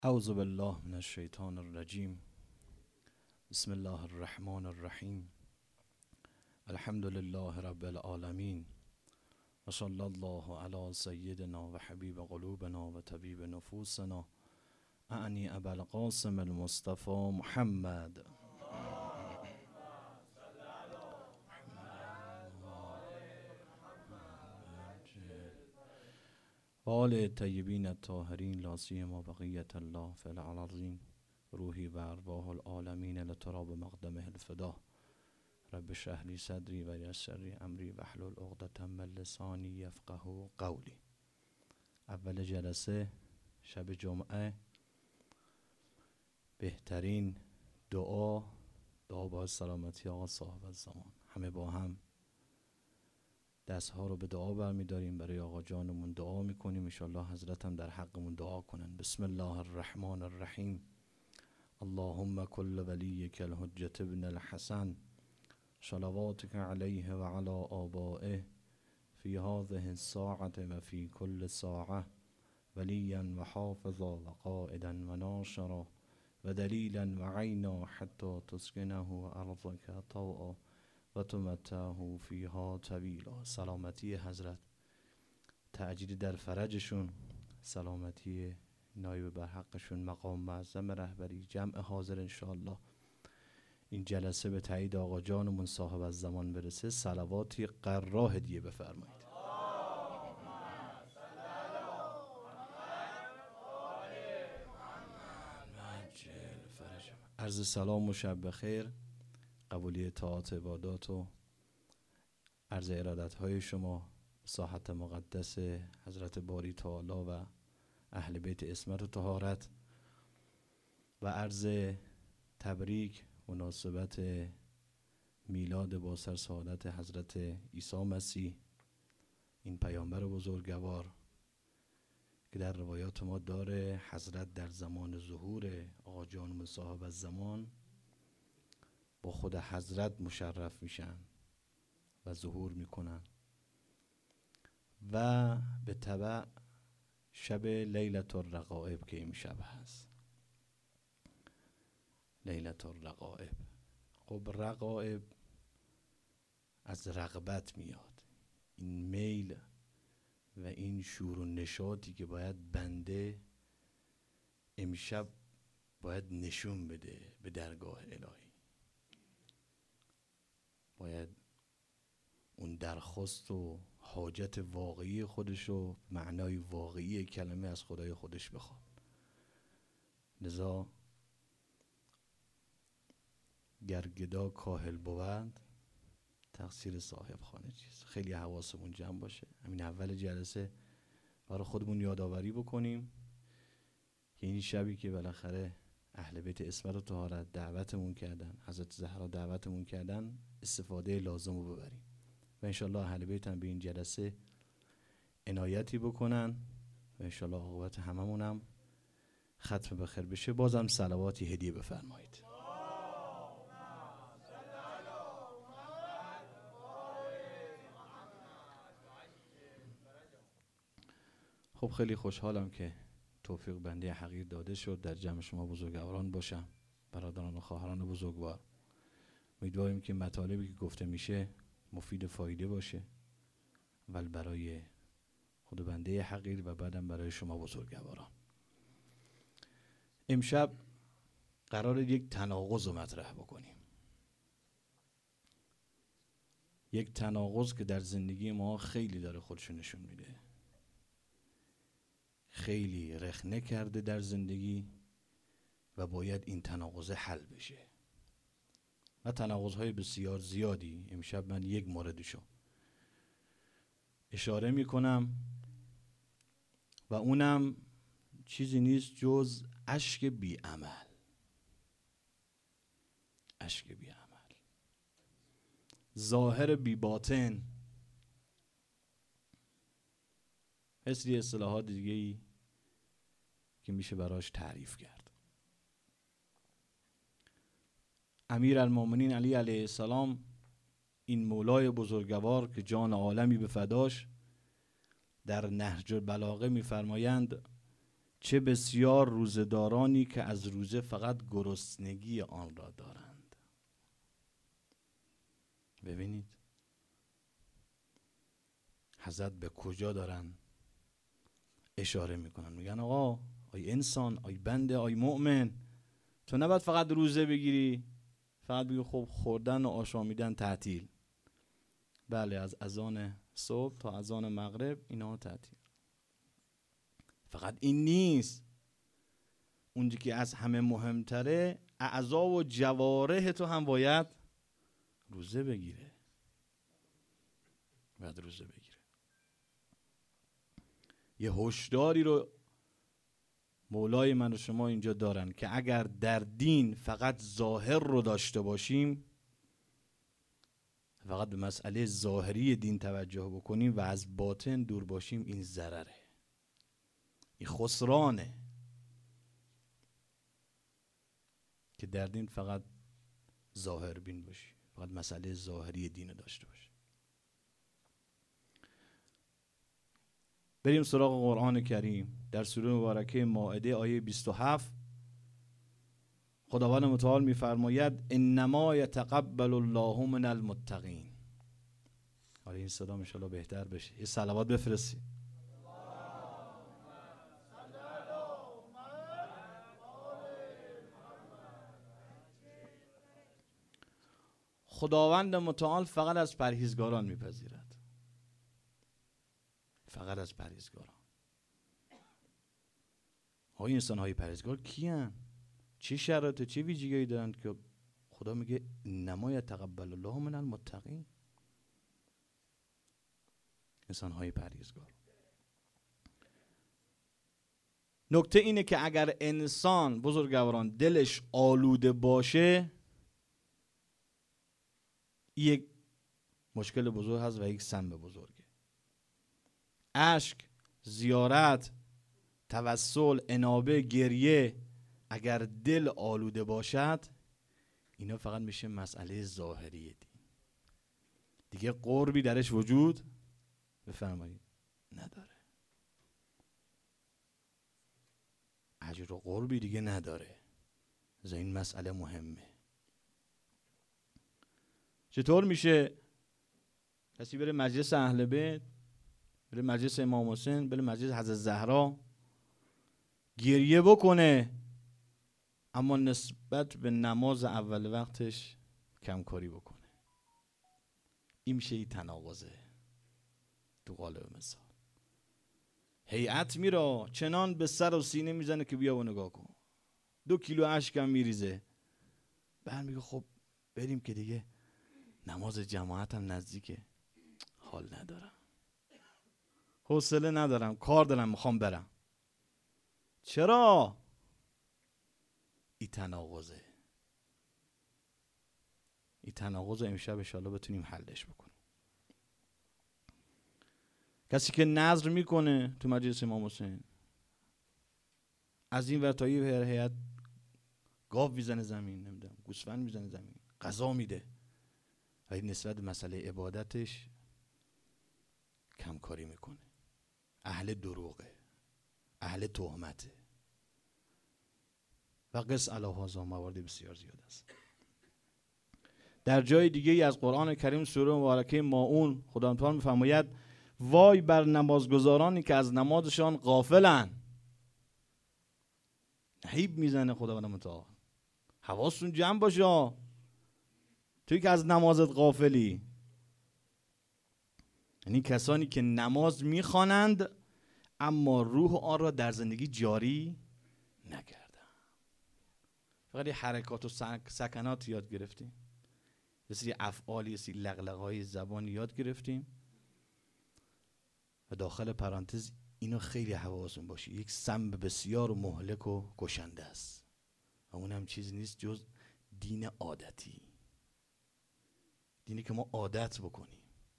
اعوذ بالله من الشیطان الرجیم. بسم الله الرحمن الرحیم. الحمد لله رب العالمین و صلی الله علی سیدنا و حبیب قلوبنا و طبیب نفوسنا اعنی ابا القاسم المصطفى محمد و آل الطیبین الطاهرین لا سیما بقیة الله فی الارضین روحی و ارواح العالمین لتراب مقدمه الفدا. رب اشرح لی صدری و یسر لی امری واحلل عقدة من لسانی یفقهوا قولی. اول جلسه شب جمعه، بهترین دعا با سلامتی آقا صاحب الزمان. همه با هم دستها رو به دعا برمیداریم، برای آقا جانمون دعا میکنیم، انشالله حضرت هم در حقمون دعا کنن. بسم الله الرحمن الرحیم. اللهم کل ولیک الحجة ابن الحسن صلواتک علیه و علی آبائه فی هذه الساعة و فی کل ساعة ولیا و حافظا و قائدا و ناصرا و دلیلا و عینا حتی تسکنه ارضک طوعا و تمتعه فیها طویلا. سلامتی حضرت، تعجیل در فرجشون، سلامتی نایب برحقشون، مقام معظم رهبری، جمع حاضر انشاءالله این جلسه به تایید آقا جانمون صاحب از زمان برسه. صلواتی قرار هدیه بفرمایید. عرض سلام و شب بخیر، قبولی طاعات عبادات و عرض ارادت های شما ساحت مقدس حضرت باری تعالی و اهل بیت عصمت و طهارت و عرض تبریک مناسبت میلاد با سر سعادت حضرت عیسی مسیح، این پیامبر بزرگوار که در روایات ما داره حضرت در زمان ظهور آقا جانمون صاحب از زمان با خود حضرت مشرف میشن و ظهور میکنن و به تبع شب لیلة الرغائب که این شب هست، لیلة الرغائب. خب رغائب از رغبت میاد، این میل و این شور و نشاطی که باید بنده امشب باید نشون بده به درگاه الهی. باید اون درخواست و حاجت واقعی خودش و معنای واقعی کلمه از خدای خودش بخواد. لذا گر گدا کاهل بود تقصیر صاحب خانه چیست. خیلی حواسمون جمع باشه، همین اول جلسه برای خودمون یادآوری بکنیم که این شبی که بالاخره اهل بیت عصمت و طهارت دعوتمون کردن، حضرت زهرا دعوتمون کردن، استفاده لازم رو ببریم و انشالله اهل بیت هم به این جلسه عنایتی بکنن و انشالله عاقبت هممون هم ختم بخیر بشه. بازم صلواتی هدیه بفرمایید. خب خیلی خوشحالم که توفیق بنده حقیر داده شد در جمع شما بزرگواران باشم، برادران و خواهران بزرگوار. امیدواریم که مطالبی که گفته میشه مفید فایده باشه، اول برای خود بنده حقیر و بعدم برای شما بزرگواران. امشب قرار یک تناقض رو مطرح بکنیم، یک تناقض که در زندگی ما خیلی داره خودشو نشون میده، خیلی رخنه کرده در زندگی و باید این تناقض حل بشه و تناقض‌های بسیار زیادی. امشب من یک موردشو اشاره میکنم و اونم چیزی نیست جز اشک بی عمل. اشک بی عمل، ظاهر بی باطن، مثل اصطلاحات دیگه‌ای که میشه براش تعریف کرد. امیرالمومنین علی علیه السلام، این مولای بزرگوار که جان عالمی به فداش، در نهج البلاغه میفرمایند چه بسیار روزه‌دارانی که از روزه فقط گرسنگی آن را دارند. ببینید حضرت به کجا دارن اشاره میکنن. میگن آقا، آی انسان، آی بنده، آی مؤمن، تو نباید فقط روزه بگیری، فقط بگی خب خوردن و آشامیدن تعطیل. بله، از اذان صبح تا اذان مغرب اینا تعطیل. فقط این نیست، اونجا که از همه مهمتره، اعضا و جوارح تو هم باید روزه بگیره. باید روزه بگیره. یه هشداری رو مولای من و شما اینجا دارن که اگر در دین فقط ظاهر رو داشته باشیم، فقط به مسئله ظاهری دین توجه بکنیم و از باطن دور باشیم، این ضرره، این خسرانه. که در دین فقط ظاهر بین باشی، فقط مسئله ظاهری دین رو داشته باشی. بریم سراغ قرآن کریم. در سوره مبارکه مائده آیه 27 خداوند متعال می‌فرماید انما یتقبل الله من المتقین. حالا این صدا ان شاءالله بهتر بشه. یه صلوات بفرستید. خداوند متعال فقط از پرهیزگاران میپذیرد. فقط از پرهیزگاران. های انسان های پرهیزگار کیان؟ چه شرایط، چه ویژگی‌هایی دارند که خدا میگه انما یتقبل الله من المتقین؟ انسان های پرهیزگار. نکته اینه که اگر انسان، بزرگواران، دلش آلوده باشه، یک مشکل بزرگ هست و یک سنب بزرگه. اشک، زیارت، توسل، انابه، گریه، اگر دل آلوده باشد، اینا فقط میشه مسئله ظاهری دین. دیگه قربی درش وجود بفرمایید نداره. اجر و قربی دیگه نداره. از این مسئله مهمه. چطور میشه کسی بره مجلس اهل بیت، بره مجلس امام حسین، بره مجلس حضرت زهرا، گریه بکنه اما نسبت به نماز اول وقتش کمکاری بکنه؟ این میشه این تناقضه. تو قالب مثال هیئت میره چنان به سر و سینه میزنه که بیا و نگاه کن، 2 کیلو اشکم میریزه، بعد میگه خب بریم که دیگه نماز جماعت هم نزدیکه، حال ندارم، حوصله ندارم، کار دارم، میخوام برم. چرا؟ این تناقضه. این تناقض امشب انشاءالله بتونیم حلش بکنیم. کسی که نذر میکنه تو مجلس امام حسین، از این ور تا این ور هیئت گاو میزنه زمین، نمیدونم گوسفند میزنه زمین، غذا میده، ولی نسبت به مسئله عبادتش کمکاری میکنه. اهل دروغه، اهل تهمته. و قص علی هذا موارد بسیار زیاد است. در جای دیگه ای از قرآن کریم سوره مبارکه ماعون خداوند تعالی میفرماید وای بر نمازگزارانی که از نمازشان غافلن. نهیب میزنه خداوند متعال، حواستون جمع باشه، توی که از نمازت غافلی. یعنی کسانی که نماز میخوانند اما روح آن را در زندگی جاری نکردن. فقط یه حرکات و سکنات یاد گرفتیم، یه سری افعالی، یه سری لغلغه‌های زبانی یاد گرفتیم و داخل پرانتز اینو خیلی حواستون باشه، یک سم بسیار مهلک و کشنده است و اون هم چیز نیست جز دین عادتی. دینی که ما عادت بکنیم.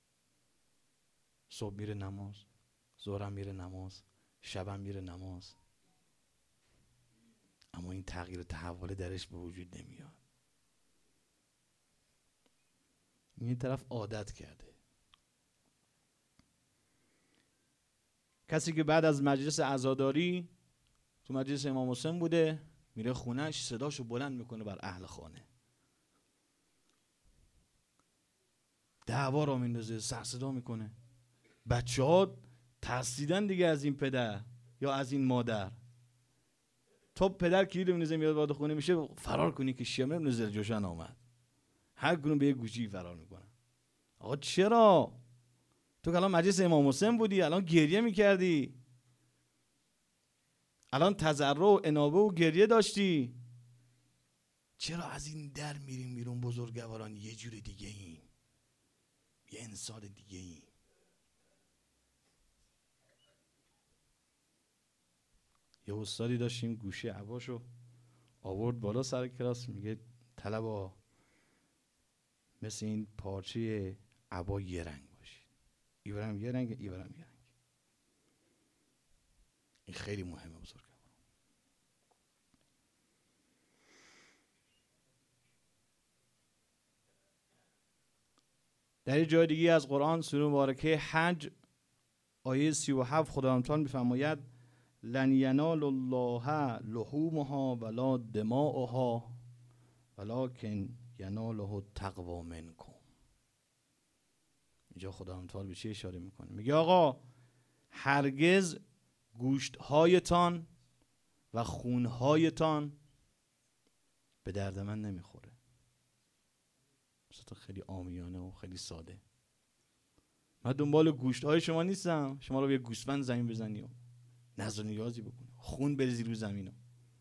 صبح میره نماز، ظهرم میره نماز، شبم میره نماز، اما این تغییر و تحول درش به وجود نمیاد. این طرف عادت کرده. کسی که بعد از مجلس عزاداری تو مجلس امام حسین بوده، میره خونهش صداشو بلند میکنه بر اهل خانه، دعوا را میندازه، سر صدا میکنه. بچه ها ترسیدن دیگه از این پدر یا از این مادر. تا پدر کلید میندازه میاد وارد خونه میشه، فرار کنی که شیعه ابن زلجوشن آمد. هر گونه به یه گوشی فرار میکنن. آقا چرا؟ تو که الان مجلس امام حسین بودی، الان گریه میکردی، الان تضرع و انابه و گریه داشتی، چرا از این در میریم بیرون؟ بزرگواران یه جور دیگه این، یه انسان دیگه این. یه استادی داشتیم گوشه عباشو آورد بالا سر کلاس، میگه طلبا مثل این پارچه عبا یه رنگ باشید، ایورم یه رنگ، ایورم یه رنگ. این خیلی مهمه بزرگواران. در یه جای دیگه از قرآن سوره مبارکه حج آیه 37 خداوند تعالی میفرماید لن ینال الله لحومها ولا دماؤها ولکن یناله التقوی منکم. اینجا خداوند تعالی به چی اشاره میکنه؟ میگه آقا هرگز گوشتهایتان و خونهایتان به درد من نمیخوره. مثلا خیلی عامیانه و خیلی ساده. من دنبال گوشتهای شما نیستم، شما رو به یه گوسفند زمین بزنی و نظر نیازی بکنی، خون بریزی رو زمین.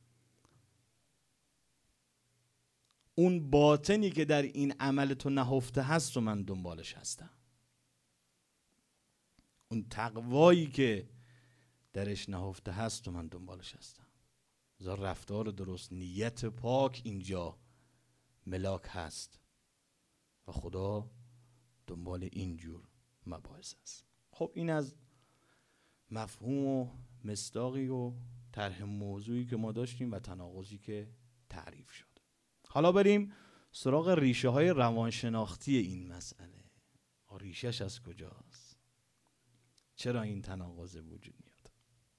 اون باطنی که در این عمل تو نهفته هست و من دنبالش هستم، اون تقوایی که درش نهفته هست و من دنبالش هستم. زار رفتار درست، نیت پاک اینجا ملاک هست و خدا دنبال اینجور مباحث است. خب این از مفهوم و مصداقی و طرح موضوعی که ما داشتیم و تناقضی که تعریف شد. حالا بریم سراغ ریشه های روانشناختی این مسئله. ریشهش از کجاست؟ چرا این تناقض وجود میاد؟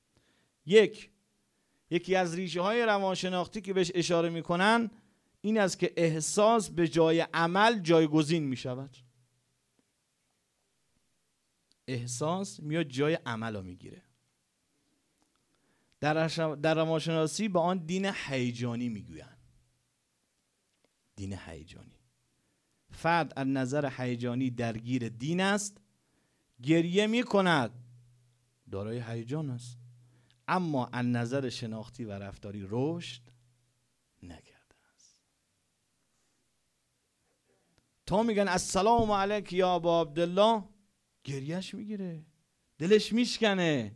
یکی از ریشه های روانشناختی که بهش اشاره میکنن این است که احساس به جای عمل جایگزین میشود. احساس میاد جای عمل رو میگیره. در روانشناسی به آن دین هیجانی میگویند. دین هیجانی. فرد از نظر هیجانی درگیر دین است، گریه میکند، دارای هیجان است، اما از نظر شناختی و رفتاری رشد نکرده است. تا میگن السلام علیک یا ابا عبدالله، گریهش میگیره، دلش میشکنه،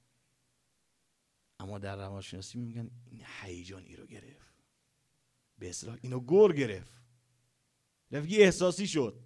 اما در روانشناسی میگن این هیجانی رو گرفت، به اصطلاح اینو گور گرفت، رفتی احساسی شد.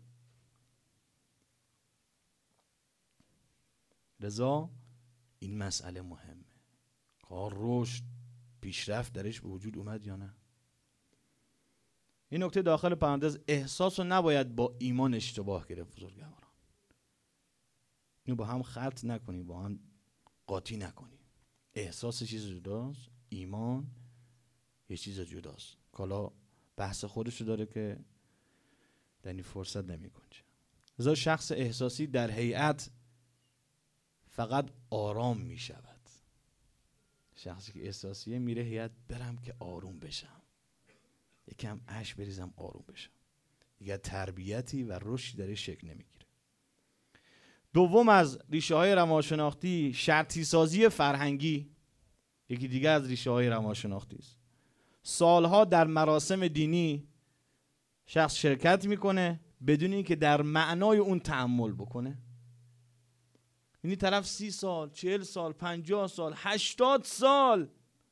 لذا این مسئله مهمه. کار رشد پیشرفت درش به وجود اومد یا نه؟ این نکته داخل پرانتز، احساس رو نباید با ایمان اشتباه گرفت بزرگواران. اینو با هم خلط نکنی، با هم قاطی نکنی. احساس چیز جداست، ایمان یه چیز جداست. کالا بحث خودشو داره که در این فرصت نمی‌کنه. لذا شخص احساسی در هیئت فقط آرام می شود. شخصی که احساسیه میره هیئت، برم که آروم بشم، یکم اشک بریزم آروم بشم. دیگه تربیتی و رشدی درش شکل نمیگیره. دوم از ریشه های روانشناختی شرطی سازی فرهنگی، یکی دیگه از ریشه های روانشناختی است. سالها در مراسم دینی شخص شرکت میکنه بدون اینکه در معنای اون تأمل بکنه. یعنی طرف 30 سال، 40 سال، 50 سال، 80 سال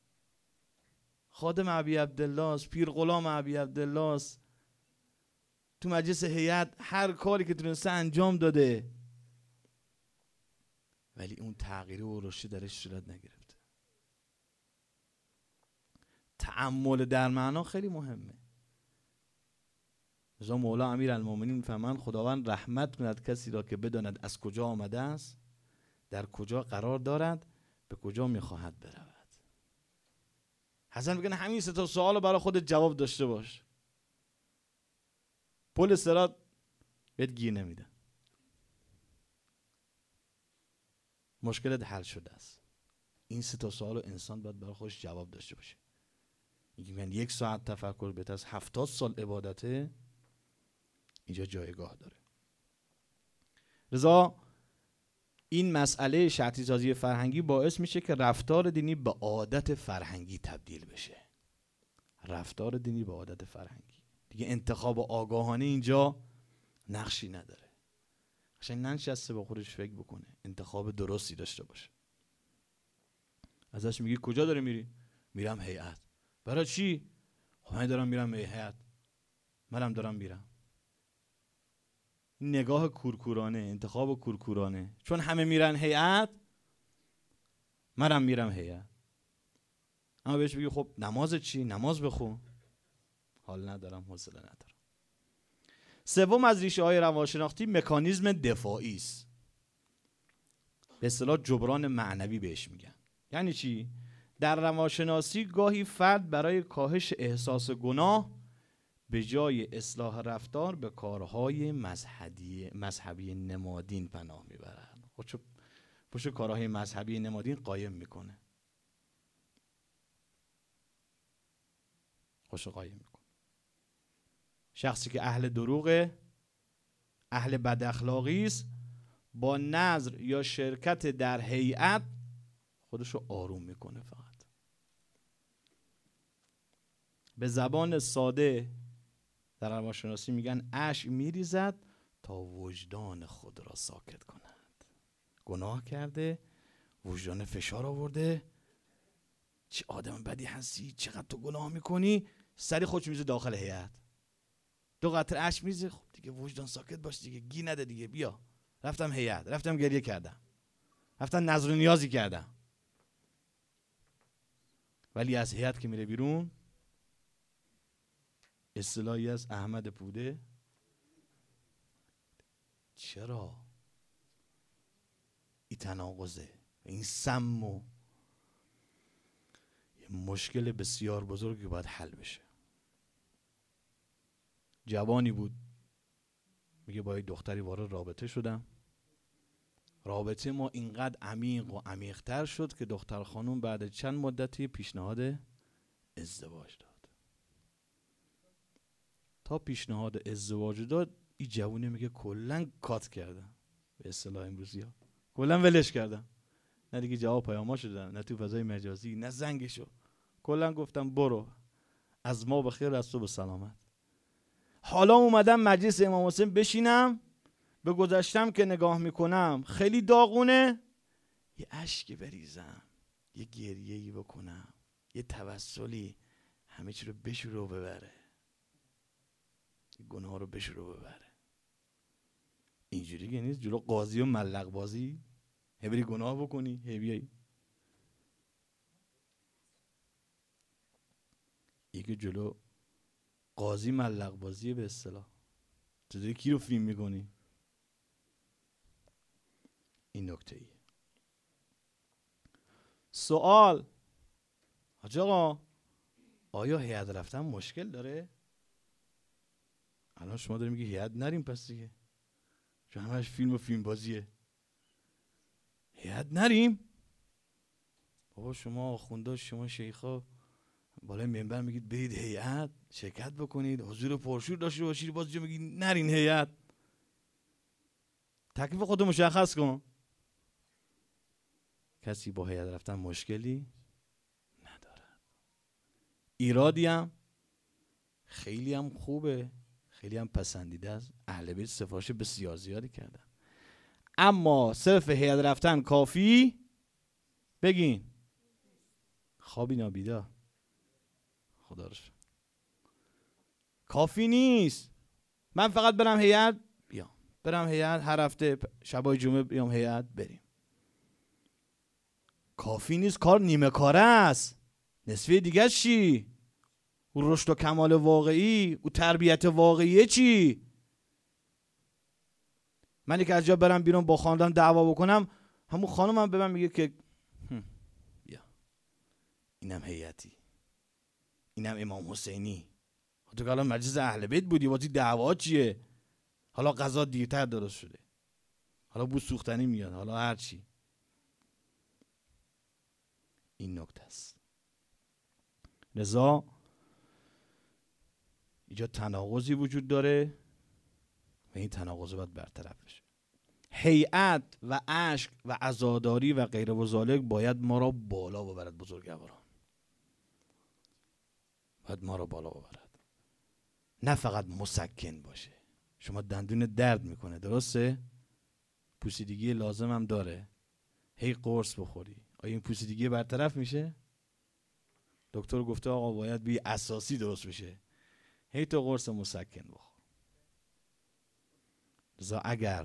خادم ابی عبدالله است، پیر غلام ابی عبدالله است، تو مجلس هیئت هر کاری که تونسته انجام داده، ولی اون تغییر و رشد درش صورت نگرفته. تأمل در معنا خیلی مهمه. لذا مولا امیرالمومنین میفرمایند خداوند رحمت کند کسی را که بداند از کجا آمده است، در کجا قرار دارد، به کجا میخواهد برود. حسن میگن همین 3 سوال رو برای خودت جواب داشته باش، پل صراط بهت گیر نمیده، مشکلت حل شده است. این 3 سوال رو انسان باید برای خودش جواب داشته باشه. میگن 1 ساعت تفکر بهتر از 70 سال عبادته، اینجا جایگاه داره. لذا این مسئله شرطی سازی فرهنگی باعث میشه که رفتار دینی به عادت فرهنگی تبدیل بشه. رفتار دینی به عادت فرهنگی دیگه انتخاب آگاهانه اینجا نقشی نداره. قشنگ ننشسته با خودش فکر بکنه، انتخاب درستی داشته باشه. ازش میگی کجا داری میری؟ میرم هیئت. برای چی؟ خب من دارم میرم هیئت، منم دارم میرم. نگاه کورکورانه، انتخاب کورکورانه، چون همه میرن هیئت منم میرم هیئت. اما بهش بگی خب نماز چی؟ نماز بخون. حال ندارم، حوصله ندارم. سوم از ریشه های روانشناختی مکانیزم دفاعی است. به اصطلاح جبران معنوی بهش میگن. یعنی چی؟ در روانشناسی گاهی فرد برای کاهش احساس گناه به جای اصلاح رفتار به کارهای مذهبی نمادین پناه میبرد. خودشو کارهای مذهبی نمادین قایم میکنه. شخصی که اهل دروغه، اهل بد اخلاقی است، با نظر یا شرکت در هیئت خودشو آروم میکنه. فقط به زبان ساده در روانشناسی میگن اشک میریزد تا وجدان خود را ساکت کند. گناه کرده، وجدان فشار آورده، چه آدم بدی هستی، چقدر تو گناه میکنی، سری خودش میزه داخل هیئت، 2 قطره اشک میریزه. خب دیگه وجدان ساکت باش دیگه، گی نده دیگه، بیا رفتم هیئت، رفتم گریه کردم، رفتم نظر و نیازی کردم. ولی از هیئت که میره بیرون، اصطلاحی از احمد پوده، چرا این تناقضه، این سم و یه مشکل بسیار بزرگی باید حل بشه. جوانی بود میگه با یه دختری وارد رابطه شدم، رابطه ما اینقدر عمیق و عمیق‌تر شد که دختر خانم بعد چند مدتی پیشنهاد ازدواج داد. تا پیشنهاد ازدواج داد، این جوونه میگه کلن کات کردم، به اصطلاح امروزی ها کلن ولش کردم، نه دیگه جواب پیاماشو دادم، نه تو فضای مجازی، نه زنگشو، کلن گفتم برو، از ما بخیر از تو به سلامت. حالا اومدم مجلس امام حسین بشینم، به گذشتم که نگاه میکنم خیلی داغونه، یه اشک بریزم، یه گریه‌ای بکنم، یه توسلی همه چی رو بشوره و ببره، گناه رو بشوره و ببره. اینجوری که نیست جلو قاضی و ملق بازی هی بری گناه بکنی، هی بیایی. یکی جلو قاضی ملق بازیه به اصطلاح، تو داری کی رو فیلم میکنی؟ این نکته ایه. سوال حاج آقا، آیا هیئت رفتن مشکل داره؟ الان شما داری میگی هیئت نریم پس دیگه، چون همش فیلم و فیلم بازیه، هیئت نریم؟ بابا شما آخوندا، شما شیخا بالای منبر میگید برید هیئت شرکت بکنید، حضور پرشور داشته باشید، باز جو میگید نرین هیئت. تکلیف خودت مشخص کن. کسی با هیئت رفتن مشکلی نداره. ایرادی هم خیلی هم خوبه، خیلی هم پسندیده است، اهل بیت سفارش بسیار زیادی کردن. اما صرف هیئت رفتن کافی بگین خوابی نابیدار، خدا رو شکر کافی نیست. من فقط برم هیئت بیام، برم هیئت هر هفته شبای جمعه بیام هیئت بریم، کافی نیست. کار نیمه کاره است. نصفه دیگه چی؟ او رشد و کمال واقعی، او تربیت واقعیه چی؟ منی که از جا برم بیرون با خاندان دعوا بکنم، همون خانم هم به من میگه که بیا اینم هیئتی، اینم امام حسینی. تو که الان مجلس اهل بیت بودی، واسه دعوا چیه؟ حالا غذا دیرتر درست شده، حالا بو سوختنی میاد، حالا هر چی. این نکته است. لذا اینجا تناقضی وجود داره و این تناقض باید برطرف بشه. هیئت و اشک و عزاداری و غیر و ذالک باید ما را بالا ببرد. بزرگواران باید ما را بالا ببرد، نه فقط مسکن باشه. شما دندون درد میکنه، درسته؟ پوسیدگی لازم هم داره، هی قرص بخوری، آیا این پوسیدگی برطرف میشه؟ دکتر گفته آقا باید بی اساسی درست بشه، هی تو قرص مسکن بخور. لذا اگر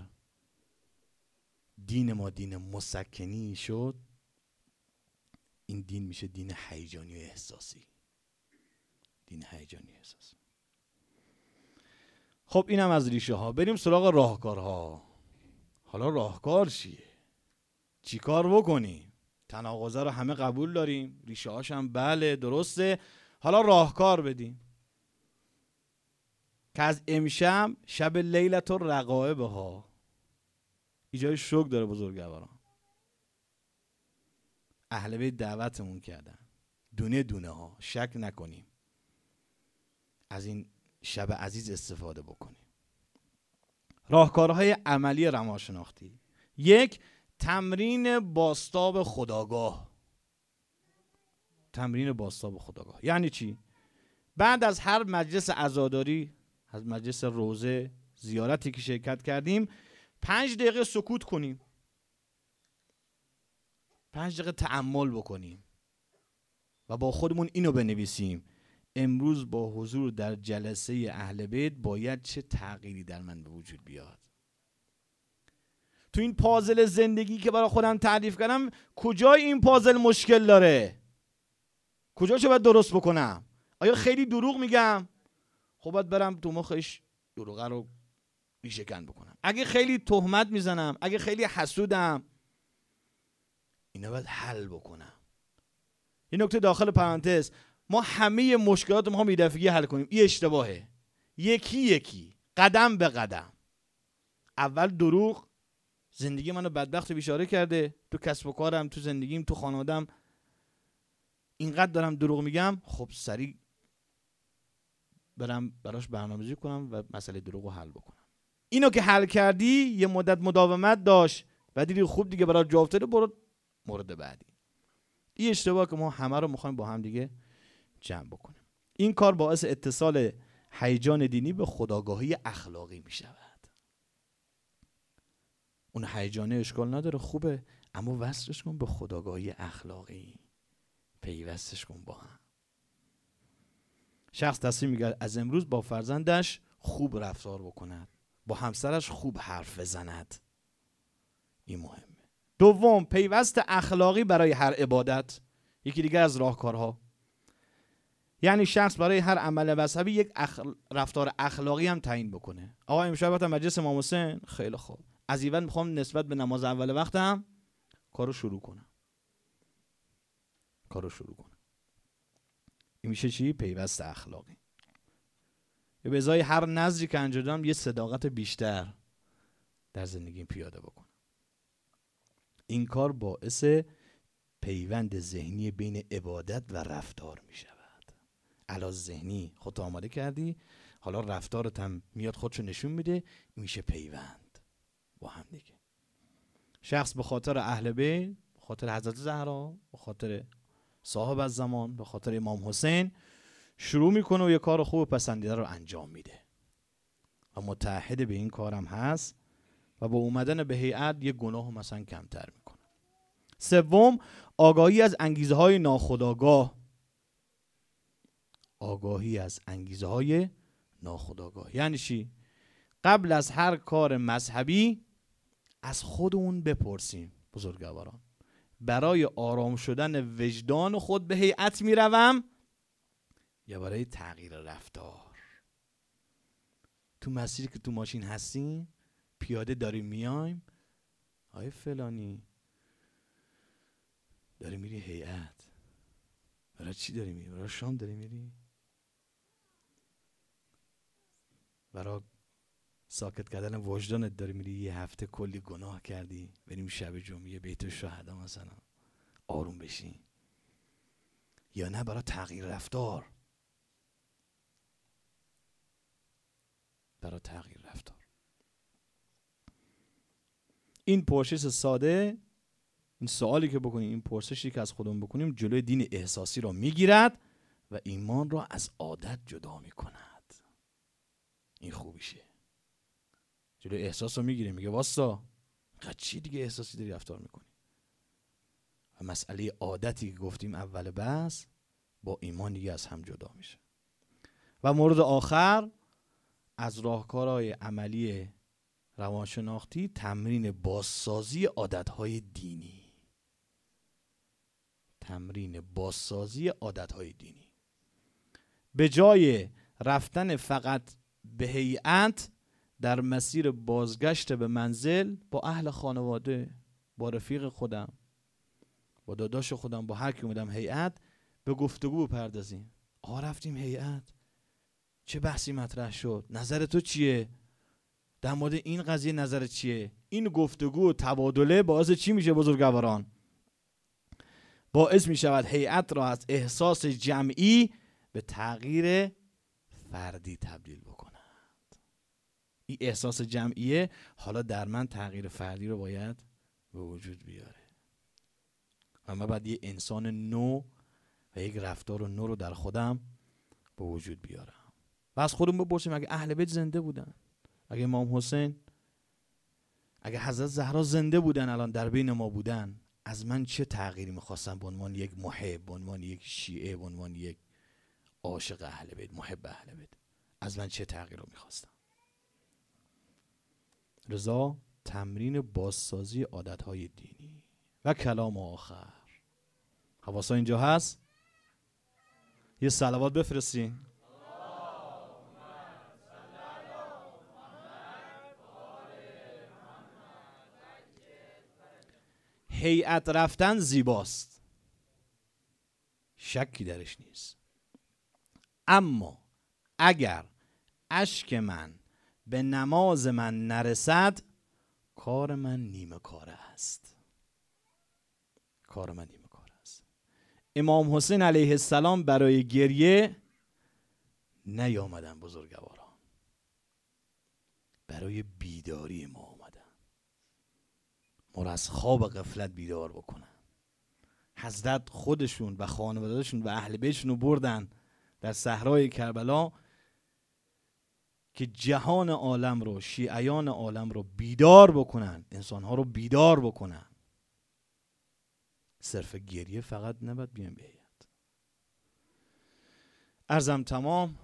دین ما دین مسکنی شد، این دین میشه دین هیجانی و احساسی. دین هیجانی و احساسی. خب اینم از ریشه ها. بریم سراغ راهکارها. حالا راهکار چیه؟ چی کار بکنیم؟ تناقضه رو همه قبول داریم، ریشه هاش هم بله درسته، حالا راهکار بدیم که از امشب شب لیلت الرقائب ها ایجای شوق داره. بزرگواران اهل بیت دعوتمون کردن، دونه دونه ها، شک نکنیم، از این شب عزیز استفاده بکنیم. راهکارهای عملی روانشناختی: 1. تمرین بازتاب خودآگاه. تمرین بازتاب خودآگاه یعنی چی؟ بعد از هر مجلس عزاداری، از مجلس روزه، زیارتی که شرکت کردیم، 5 دقیقه سکوت کنیم، 5 دقیقه تأمل بکنیم و با خودمون اینو بنویسیم: امروز با حضور در جلسه اهل بیت باید چه تغییری در من به وجود بیاد. تو این پازل زندگی که برای خودم تعریف کردم، کجای این پازل مشکل داره؟ کجاشو باید درست بکنم؟ آیا خیلی دروغ میگم؟ خب باید برم تو مخش دروغه رو ریشه‌کن بکنم. اگه خیلی تهمت میزنم، اگه خیلی حسودم، اینا باید حل بکنم. این نکته داخل پرانتز: ما همه مشکلات ما یه دفعه‌ای حل کنیم، این اشتباهه. یکی یکی، قدم به قدم. اول دروغ زندگی منو بدبخت و بیچاره کرده، تو کسب و کارم، تو زندگیم، تو خانوادم اینقدر دارم دروغ میگم، خب سریع برم براش برنامه‌ریزی کنم و مسئله دروغ رو حل بکنم. اینو که حل کردی، یه مدت مداومت داشت و دیدی خوب دیگه برات جا افتاده، برو مورد بعدی. این اشتباه که ما همه رو میخوایم با هم دیگه جمع بکنیم. این کار باعث اتصال هیجان دینی به خودآگاهی اخلاقی میشود. اون هیجانه اشکال نداره، خوبه، اما وصلش کن به خودآگاهی اخلاقی، پیوستش کن با هم. شخص تصمیم میگیره از امروز با فرزندش خوب رفتار بکند، با همسرش خوب حرف بزند. این مهمه. 2. پیوست اخلاقی برای هر عبادت. یکی دیگه از راهکارها، یعنی شخص برای هر عمل مذهبی یک رفتار اخلاقی هم تعیین بکنه. آقا امشب رفتم مجلس امام حسین، خیلی خوب، از این میخوام نسبت به نماز اول وقتم کارو شروع کنم. این میشه چی؟ پیوست اخلاقی. به ازای هر نظری که انجام دادم یه صداقت بیشتر در زندگی پیاده بکنم. این کار باعث پیوند ذهنی بین عبادت و رفتار میشود. علاوه ذهنی خودت آماده کردی، حالا رفتارت هم میاد خودشو نشون میده، میشه پیوند با هم دیگه. شخص به خاطر اهل بیت، به خاطر حضرت زهرا، به خاطر صاحب الزمان، به خاطر امام حسین شروع میکنه و یه کار خوب و پسندیده رو انجام میده و متعهد به این کارم هست و با اومدن به هیئت یه گناه مثلا کمتر میکنه. 3. آگاهی از انگیزه های ناخودآگاه. آگاهی از انگیزه های ناخودآگاه یعنی چی؟ قبل از هر کار مذهبی از خودمون بپرسیم: بزرگواران، برای آرام شدن وجدان خود به هیئت میروم یا برای تغییر رفتار؟ تو مسیری که تو ماشین هستیم، پیاده داریم میایم، آیه فلانی داری میری هیئت، برای چی داری میری؟ برای شام داری میری؟ برای ساکت کردن وجدانت داری میری؟ یه هفته کلی گناه کردی، بریم شب جمعه بیت الشهدا مثلا آروم بشین؟ یا نه برای تغییر رفتار؟ برای تغییر رفتار. این پرسش ساده، این سوالی که بکنیم، این پرسشی که از خودمون بکنیم، جلوی دین احساسی را میگیرد و ایمان را از عادت جدا میکند. این خوبیشه. جلوی احساس رو میگیره، میگه واسا چی دیگه احساسی داری رفتار میکنی؟ و مسئله عادتی که گفتیم اول بحث با ایمان دیگه از هم جدا میشه. و مورد آخر از راهکارهای عملی روانشناختی، تمرین بازسازی عادتهای دینی. تمرین بازسازی عادتهای دینی. به جای رفتن فقط به هیئت، در مسیر بازگشت به منزل با اهل خانواده، با رفیق خودم، با داداش خودم، با هر کی اومدم هیئت، به گفتگو بپردازیم. رفتیم هیئت، چه بحثی مطرح شد؟ نظر تو چیه؟ در مورد این قضیه نظر چیه؟ این گفتگو و تبادله باعث چی میشه بزرگواران؟ باعث میشود هیئت را از احساس جمعی به تغییر فردی تبدیل بکند. این احساس جمعیه حالا در من تغییر فردی رو باید به وجود بیاره و من باید یه انسان نو و یک رفتار نو رو در خودم به وجود بیارم. و از خودم بپرسیم اگه اهل بیت زنده بودن، اگه امام حسین، اگه حضرت زهرا زنده بودن، الان در بین ما بودن، از من چه تغییری میخواستن به عنوان یک محب، به عنوان یک شیعه، به عنوان یک عاشق اهل بیت، محب اهل بیت، از من چه تغییری رو میخواستن؟ رضا تمرین بازسازی عادتهای دینی. و کلام آخر، حواسا اینجا هست؟ یه صلوات بفرستین. هیئت رفتن زیباست، شکی درش نیست، اما اگر اشک من به نماز من نرسد، کار من نیمه کاره است. کار من نیمه کاره است. امام حسین علیه السلام برای گریه نیامدن بزرگواران، برای بیداری ما آمدن، ما را از خواب غفلت بیدار بکنن. حضرت خودشون و خانوادهشون و اهل بیتشون رو بردن در صحرای کربلا که جهان عالم رو، شیعیان عالم رو بیدار بکنن، انسانها رو بیدار بکنن. صرف گریه فقط نباید بیان به هیئت. عرضم تمام.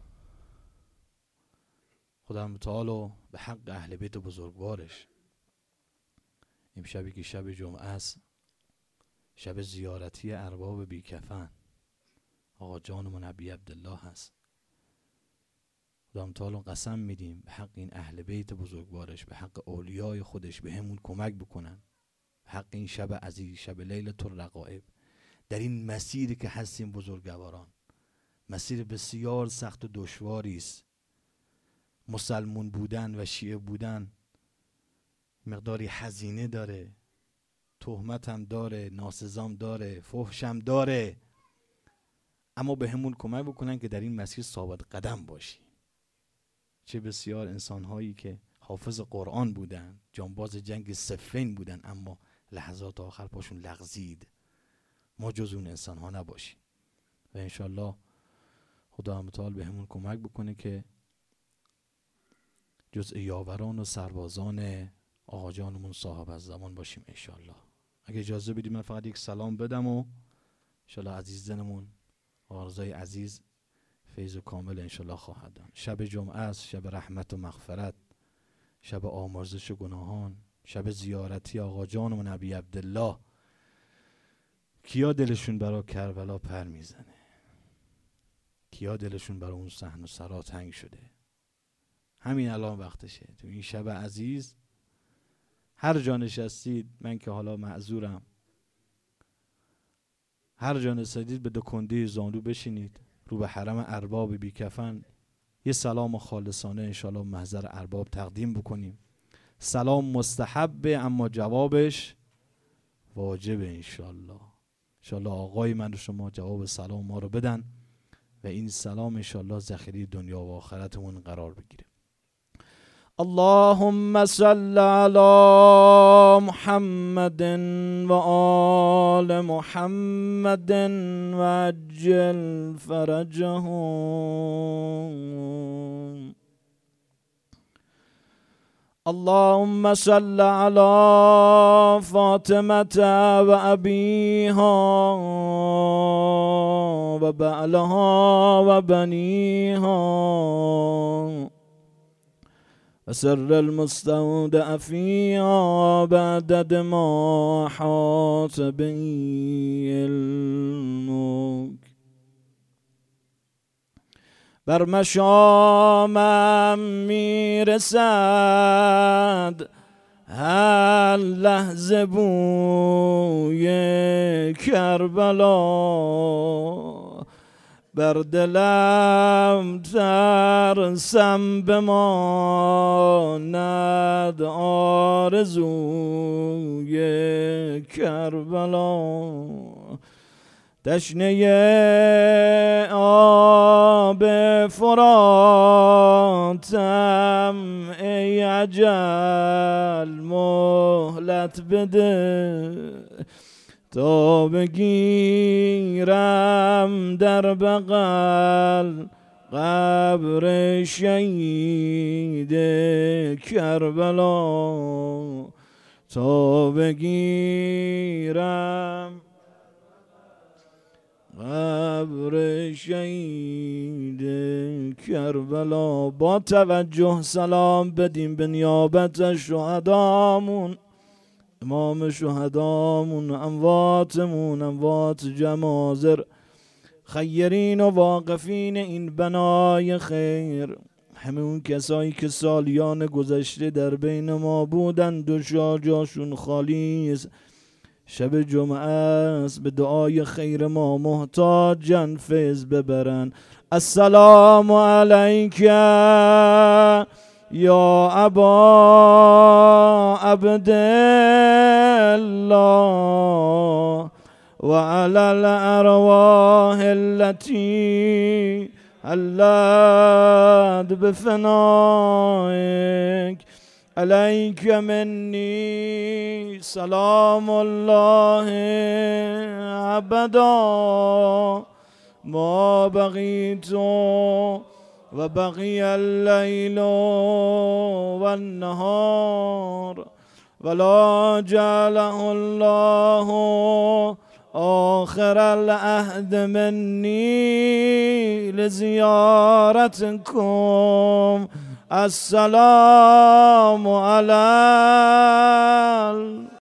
خدا متعال به حق اهل بیت بزرگوارش، امشبی که شب جمعه است، شب زیارتی ارباب بیکفن آقا جانمون ابی عبدالله هست، خدا متعال قسم میدیم به حق این اهل بیت بزرگوارش، به حق اولیای خودش به همون کمک بکنن، به حق این شب عزیز، شب لیلة الرغائب، در این مسیری که هستیم بزرگواران، مسیر بسیار سخت و دشواری است. مسلمون بودن و شیعه بودن مقداری هزینه داره، تهمت هم داره، ناسزام داره، فحش هم داره، اما به همون کمک بکنن که در این مسیر ثابت قدم باشیم. چه بسیار انسان‌هایی که حافظ قرآن بودن، جانباز جنگ صفین بودن، اما لحظات آخر پاشون لغزید. ما جز اون انسان‌ها نباشیم و انشالله خدا متعال به همون کمک بکنه که جزء یاوران و سربازان آقا جانمون صاحب از زمان باشیم انشالله. اگه اجازه بدید من فقط یک سلام بدم و انشالله عزیزانمون آقا رضای عزیز فیض و کامل انشالله خواهد داد. شب جمعه است، شب رحمت و مغفرت، شب آمرزش گناهان، شب زیارتی آقا جانمون ابی عبدالله. کیا دلشون برای کربلا پر میزنه؟ کیا دلشون برای اون صحن و سرا تنگ شده؟ همین الان وقتشه. تو این شب عزیز هر جا نشستید، من که حالا معذورم، هر جا نشستید به دو کنده زانو بشینید، رو به حرم ارباب بی کفن یه سلام خالصانه انشالله محضر ارباب تقدیم بکنیم. سلام مستحبه اما جوابش واجبه انشالله آقای من و شما جواب سلام ما رو بدن و این سلام انشالله ذخیره دنیا و آخرتمون قرار بگیره. اللهم صل علی محمد و آل محمد و عجل فرجهم. اللهم صل على فاطمة و ابیها و بعلها و بنیها و سر المستودع فيها بعدد ما حاط به علمك. بر مشامم میرسد هر لحظه بوی کربلا، بر دلم ترسم بماند آرزوی کربلا. تشنه آب فراتم ای اجل مهلت بده، تا بگیرم در بغل قبر شهید کربلا، تا بگیرم قبر شهید کربلا. با توجه سلام بدیم به نیابت شهدامون، امام شهدامون، امواتمون، اموات جمازر، خیرین و واقفین این بنای خیر، همه اون کسایی که سالیان گذشته در بین ما بودند و جاشون خالی است، شب جمعه است، به دعای خیر ما محتاجن فیض ببرن. السلام علیک یا ابا عبدالله و علی الارواح التي حلت بفنائک. علیک منی سلام الله ابدا ما بقیت و بقی اللیل و النهار ولا جعله الله آخر العهد منی لزیارتکم. السلام علی